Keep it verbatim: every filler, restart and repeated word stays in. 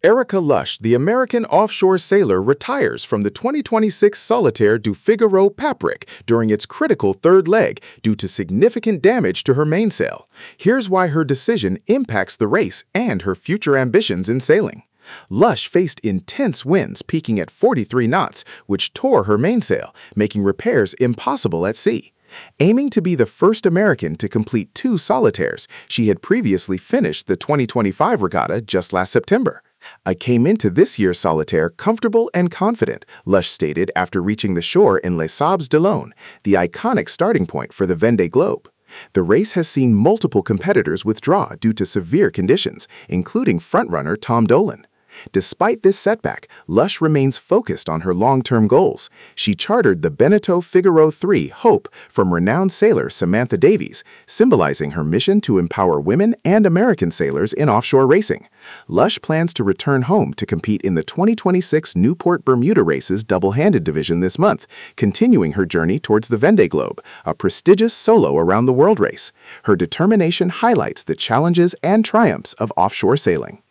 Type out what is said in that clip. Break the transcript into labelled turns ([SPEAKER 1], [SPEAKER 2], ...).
[SPEAKER 1] Erica Lush, the American offshore sailor, retires from the twenty twenty-six Solitaire du Figaro Paprick during its critical third leg due to significant damage to her mainsail. Here's why her decision impacts the race and her future ambitions in sailing. Lush faced intense winds peaking at forty-three knots, which tore her mainsail, making repairs impossible at sea. Aiming to be the first American to complete two solitaires, she had previously finished the twenty twenty-five regatta just last September. "I came into this year's solitaire comfortable and confident," Lush stated after reaching the shore in Les Sables d'Olonne, the iconic starting point for the Vendée Globe. The race has seen multiple competitors withdraw due to severe conditions, including frontrunner Tom Dolan. Despite this setback, Lush remains focused on her long-term goals. She chartered the Beneteau Figaro three Hope from renowned sailor Samantha Davies, symbolizing her mission to empower women and American sailors in offshore racing. Lush plans to return home to compete in the twenty twenty-six Newport Bermuda Races double-handed division this month, continuing her journey towards the Vendée Globe, a prestigious solo around-the-world race. Her determination highlights the challenges and triumphs of offshore sailing.